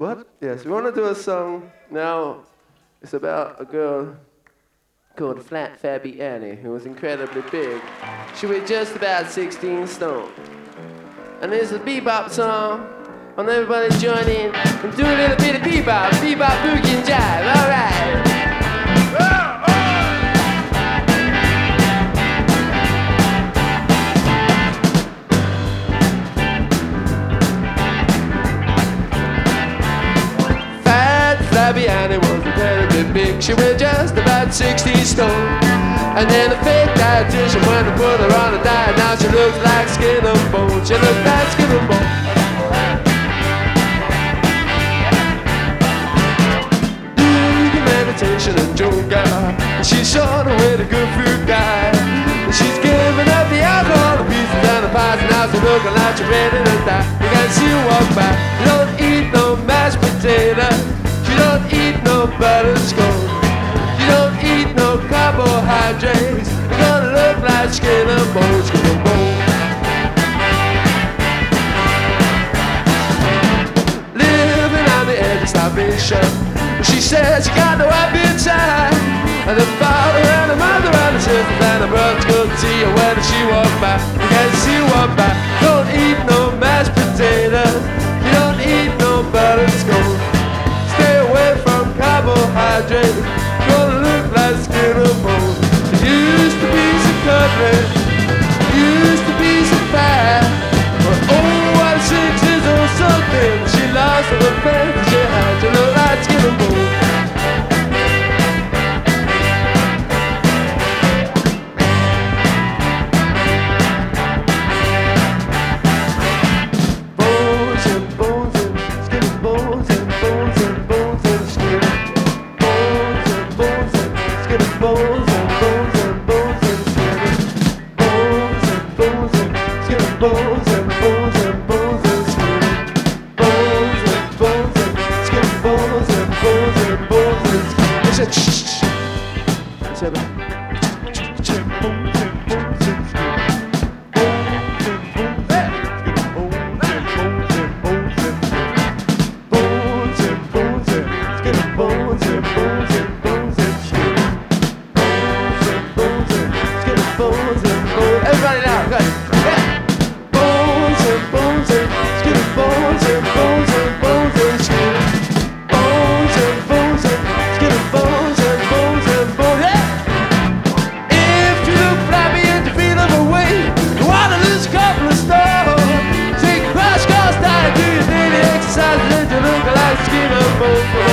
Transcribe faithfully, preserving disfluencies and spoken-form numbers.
What? Yes, we want to do a song now. It's about a girl called Flat Fabby Annie, who was incredibly big. She weighed just about sixteen stone. And it's a bebop song. And everybody join in and do a little bit of bebop, bebop, boogie and jive. All right. Fabby Annie was incredibly big. She weighed just about sixteen stone. And then the fake dietitian went and put her on a diet. Now she looks like skin and bone. She looks like skin and bone. Do the meditation and yoga. She's short of with a good food guy. She's giving up the alcohol, the pieces and the pies. And now she's looking like she's ready to die. You can see her walk by. You don't eat no mashed potatoes. You don't eat no buttered scones. You don't eat no carbohydrates. You're gonna look like skin and bones, skin and bones. Living on the edge of starvation. She says she got no appetite. And the father and the mother and the sisters and the brothers couldn't see her when she walked by. You can't see her walk by. Don't eat no mashed potatoes. You don't eat no buttered scones. Stay away from carbohydrates. Gonna look like skin and bones. There used to be some cutlet, used to be some fat. But oh, what a six is or something. She lost all the friends she had to look like skin and bones. Bones and bones and skin and bones and bones and bones and skin. Bones and bones and skin and bones and bones and bones and skin. Bones and bones and skin and bones and bones and bones and skin. Bones and bones and skin and bones and bones and bones and skin. They said shh shh. They said bones and bones and skin. Bones and bones and skin and bones and bones and skin. Bones and bones and skin and bones and bones and bones and skin. Bones and bones and skin and bones and bones. Everybody now, go ahead. Yeah. Bones and bones and skin and bones and bones and bones and skin. Bones and bones and skin and bones and bones and bones. Yeah. If you look flabby and you feel overweight, you wanna lose a couple of stone. Take a crash course diet, do your daily exercise, and you look like skin and bones.